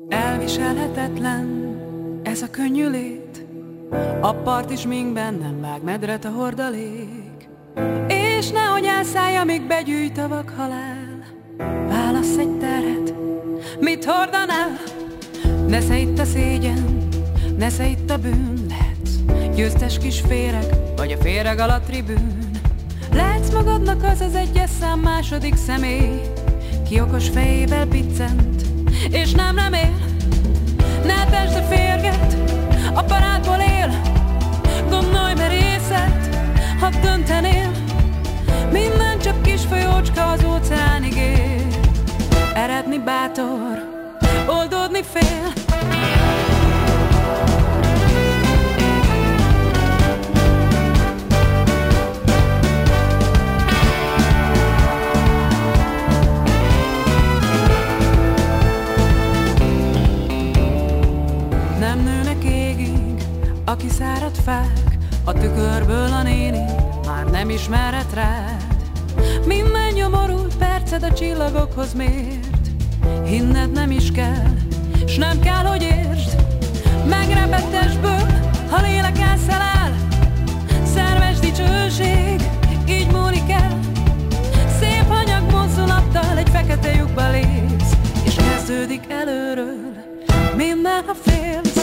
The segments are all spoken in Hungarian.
Elviselhetetlen ez a könnyű lét, a part is minkben nem vág medret a hordalék. És nehogy elszállja, míg begyűjt a vak halál. Válasz egy terhet, mit hordanál? Nesze itt a szégyen, nesze itt a bűn. Lehetsz győztes kis féreg, vagy a féreg alatt tribűn. Lehetsz magadnak az egyes szám második személy, ki okos fejével piccent, és nem él. Ne tesd a férget, a barátból él. Gondolj merészet, ha döntenél. Minden csak kis folyócska az óceánig ér. Eredni bátor, oldódni fél. Nem nőnek égig a kiszáradt fák, a tükörből a néni már nem ismerhet rád. Minden nyomorult perced a csillagokhoz mért. Hinned nem is kell, s nem kell, hogy értsd. Megrepett testből, ha lélek elszeláll. Szerves dicsőség, így múlik el. Szép hanyag mozdulattal egy fekete lyukba lépsz, és kezdődik előről minden, ha félsz.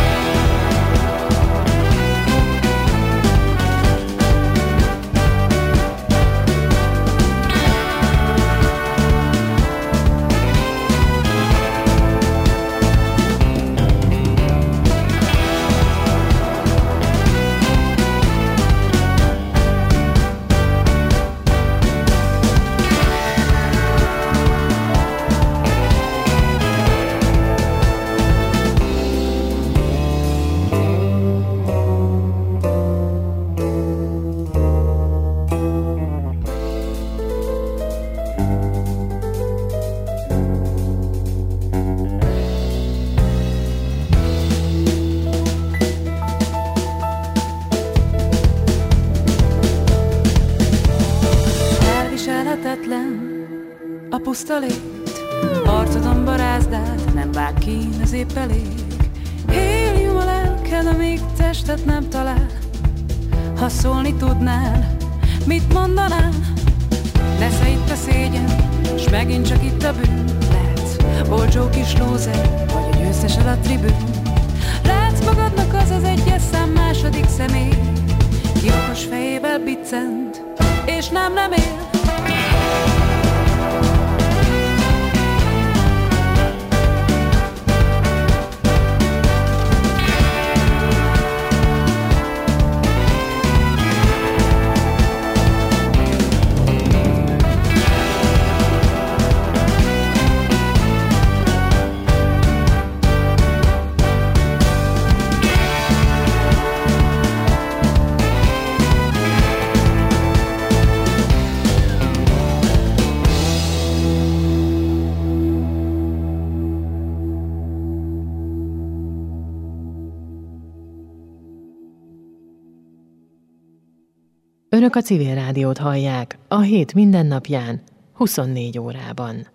A puszta lét, arcodon barázdád, nem vág ki, ez épp elég. Hélium a lelked, amíg testet nem talál. Ha szólni tudnál, mit mondanál? Nesze itt a szégyen, s megint csak itt a bűn. Lehetsz olcsó kis lózer, vagy a győztes a tribűn. Lehetsz magadnak az egyes szám második személy, ki okos fejével biccent, és nem él. Önök a Civil Rádiót hallják a hét mindennapján, 24 órában.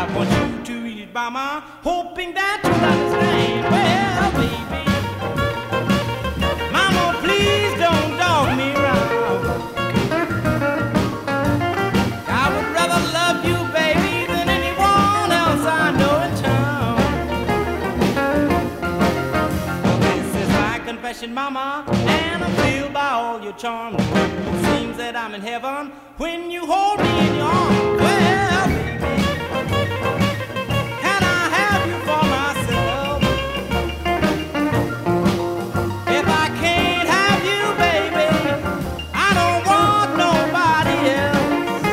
I want you to read it, mama, hoping that you'll understand. Well, baby, mama, please don't dog me around. I would rather love you, baby, than anyone else I know in town. Well, this is my confession, mama, and I'm filled by all your charms. It seems that I'm in heaven when you hold me in your arms. Well, baby, can I have you for myself? If I can't have you, baby, I don't want nobody else.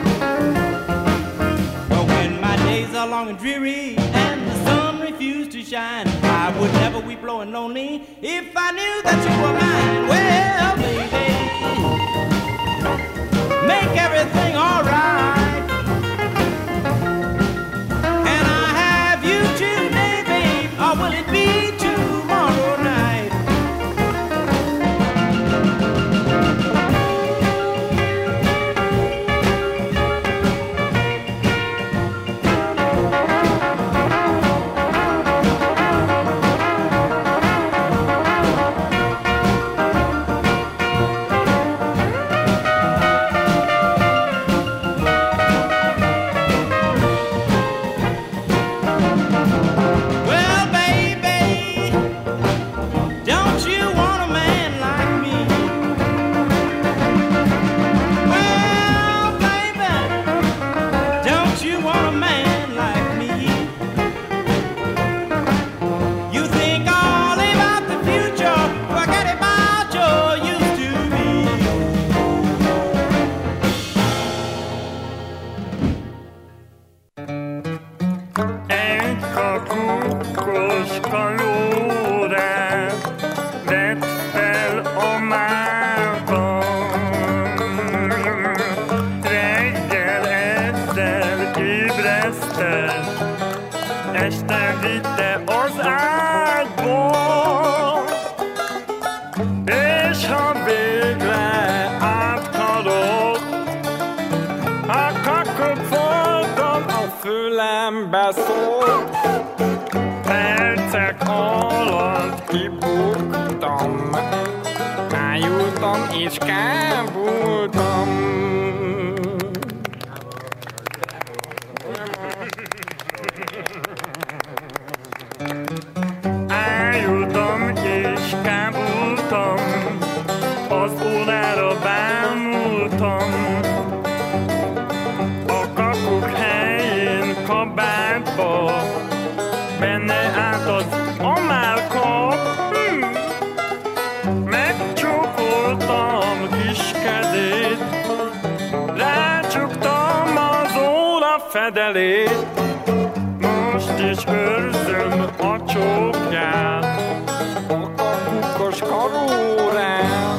But when my days are long and dreary and the sun refused to shine, I would never weep low and lonely if I knew that you were mine. Well, baby, make everything alright. Can I have you today, babe, or will it be tomorrow night? Well, baby, don't you want a man like me? Well, baby, don't you want a man like me? You think all about the future, forget about your used to be. Egy kakukkos kalórát vett fel a márban. Reggel ezzel ébresztett, este vitte az ágyba. És ha végre áthalott, a kakuk voltam, a fülembe szólt. Percek alatt kibuktam, ájultam és kábultam. Ájultam és kábultam, az órára bámultam. A kakuk helyén kabátba, benne állt az amálka. Megcsókoltam kis kezét, rácsuktam az óra fedelét. Most is őrzöm a csókját, a kakukos karórát.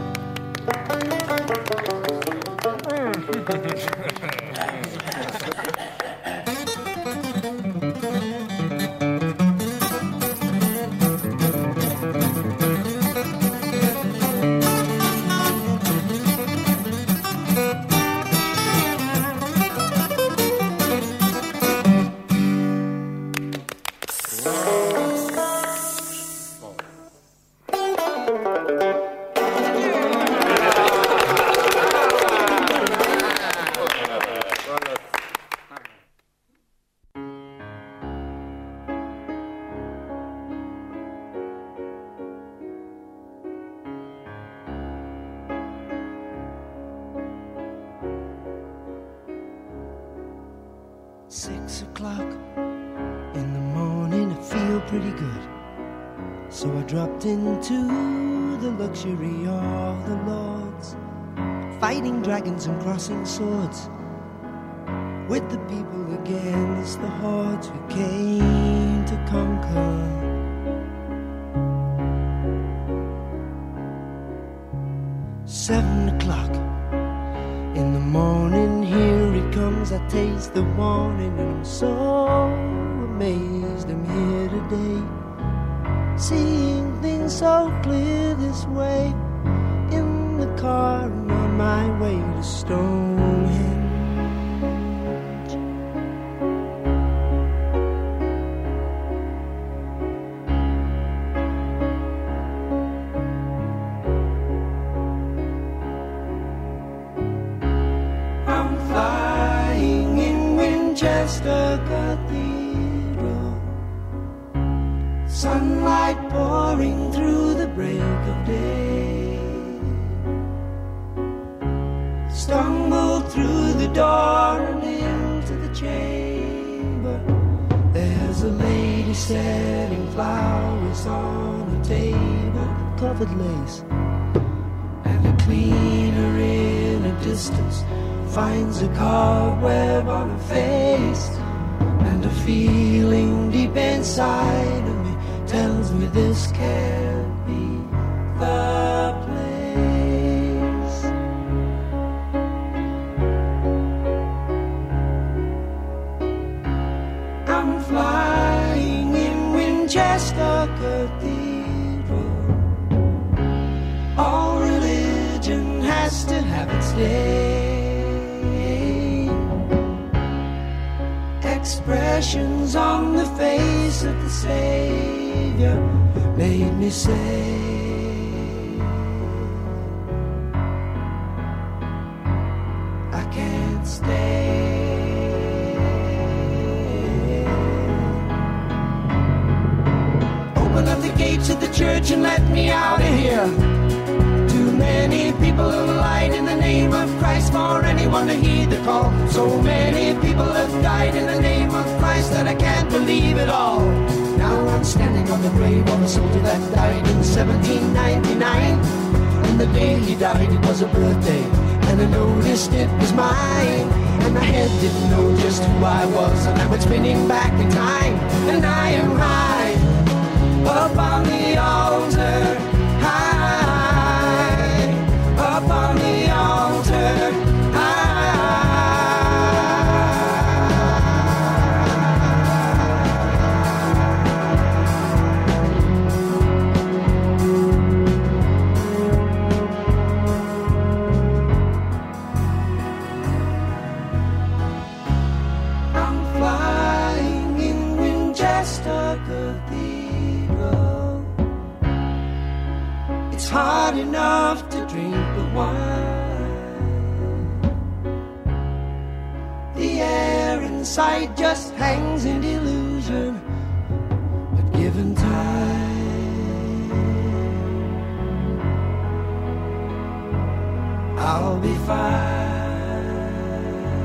In the morning I feel pretty good, so I dropped into the luxury of the lords, fighting dragons and crossing swords with the people against the hordes who came to conquer. 7 o'clock in the morning, here it comes, I taste the warning, and I'm so amazed I'm here today, seeing things so clear this way, in the car and on my way to Stonehenge. cathedral, sunlight pouring through the break of day. Stumbled through the door and into the chamber. There's a lady setting flowers on a table, covered lace, and a cleaner in a distance finds a cobweb on her face. And a feeling deep inside of me tells me this can't be the place. I'm flying in Winchester Cathedral. All religion has to have its day. Expressions on the face of the Savior made me say, I can't stay. Open up the gates of the church and let me out of here. Too many people have lied in the name of Christ for anyone to heed the call. So many people have died in the name of Christ that I can't believe it all. Now I'm standing on the grave of a soldier that died in 1799. And the day he died, it was a birthday, and I noticed it was mine. And my head didn't know just who I was, and I went spinning back in time. And I am high up on the altar, high up on the altar, hard enough to drink the wine. The air inside just hangs in illusion, but given time, I'll be fine.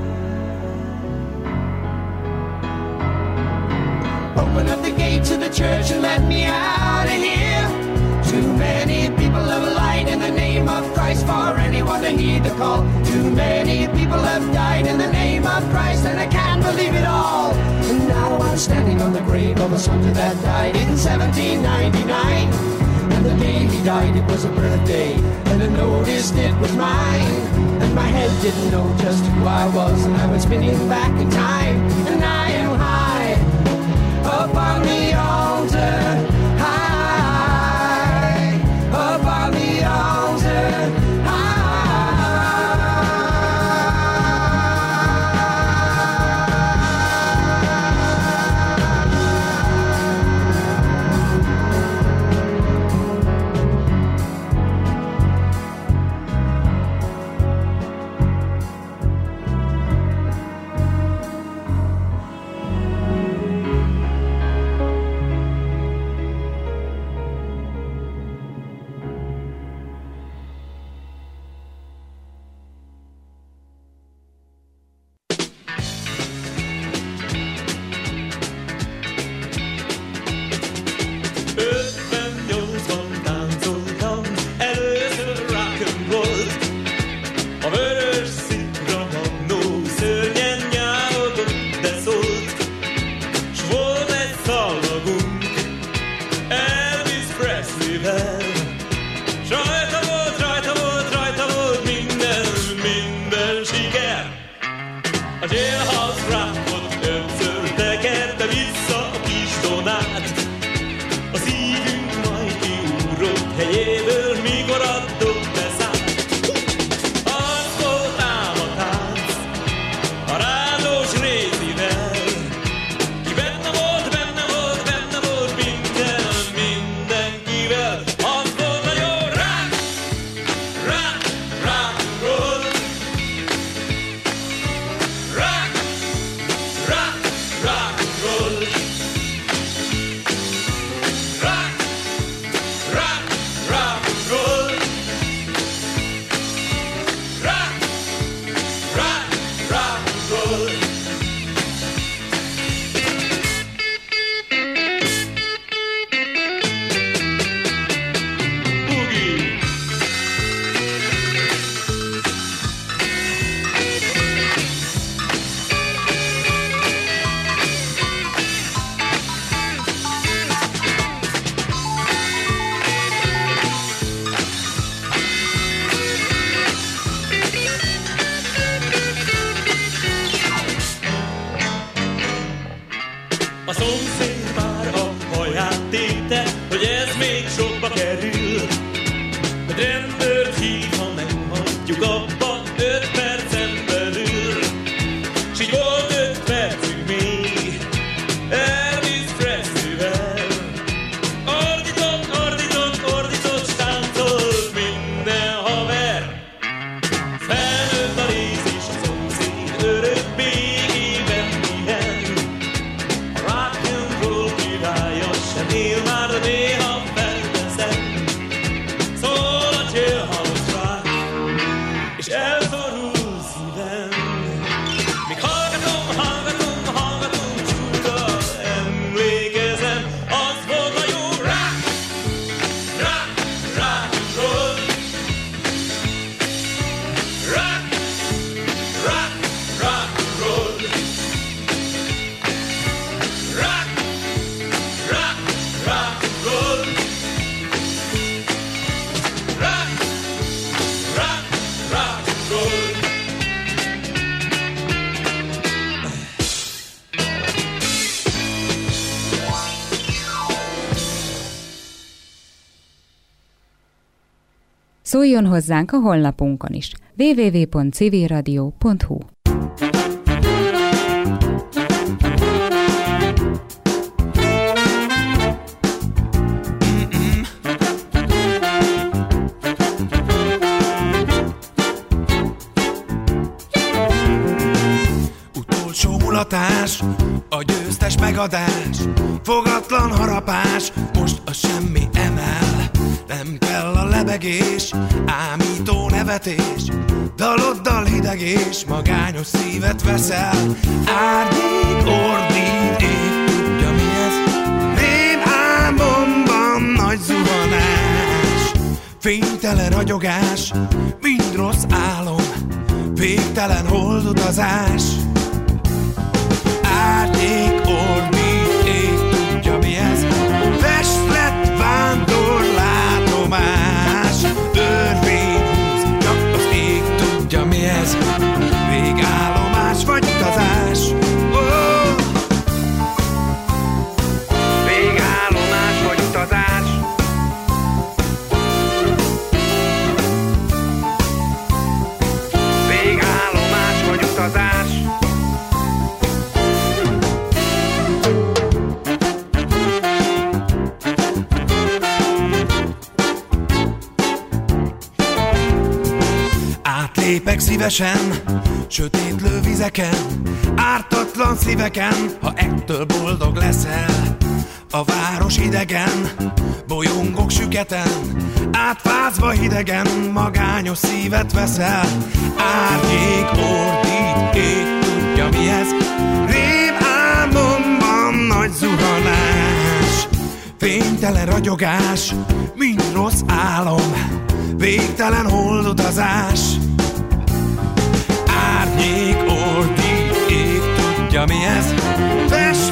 Open up the gates of the church and let me out of here. Too many people have lied in the name of Christ for anyone to heed the call. Too many people have died in the name of Christ, and I can't believe it all. And now I'm standing on the grave of a soldier that died in 1799. And the day he died, it was a birthday, and I noticed it was mine. And my head didn't know just who I was, and I was spinning back in time. And I am high up on the altar, up on the altar, A szomszéd már a haját téte, hogy ez még sokba kerül. Hogy rendőrt hív, ha nem hagyjuk abba 5 percen belül. S így volt 5 percünk még Elvis Presley-vel. Ordított, ordított, ordított, stáncolt minden haver. Felnőtt a rész és a szomszéd örök békében pihen. A rock'n'roll királya sem él már, de néha felveszem. Szól a jailhouse rock, és elszorul szívem. Míg hallgatom, hallgatom, hallgatom, csuda emlékezem, az volt a jó rock, rock, rock'n'roll. Rock, rock, rock'n'roll. Rock, rock, rock'n'roll. Rock, rock, rock'n'roll. Szóljon hozzánk a honlapunkon is. www.civilradio.hu. Utolsó mulatás, a győztes megadás, fogatlan harapás, most a semmi emel. Nem kell a lebegés, ámító nevetés, daloddal hidegés, magányos szívet veszel. Árnyék ordít, ég tudja mi ez, rém álmomban nagy zuhanás. Fénytelen ragyogás, mind rossz álom, végtelen holdutazás. Árnyék ordít, ég tudja mi ez, festlet vándor látomás. Örvény húz, csak az ég tudja mi ez, végállomás vagy utazás. Oh! Végállomás vagy utazás. Végállomás vagy utazás. Átlépek szívesen, sötétlő vizeken, ártatlan szíveken, ha ettől boldog leszel. A város idegen, bolyongok süketen, átfázva hidegen, magányos szívet veszel. Árnyék ordít, ég tudja mi ez, rém álmomban nagy zuhanás. Fénytelen ragyogás, mind rossz álom, végtelen holdutazás. Árnyék ordít, ég tudja mi ez,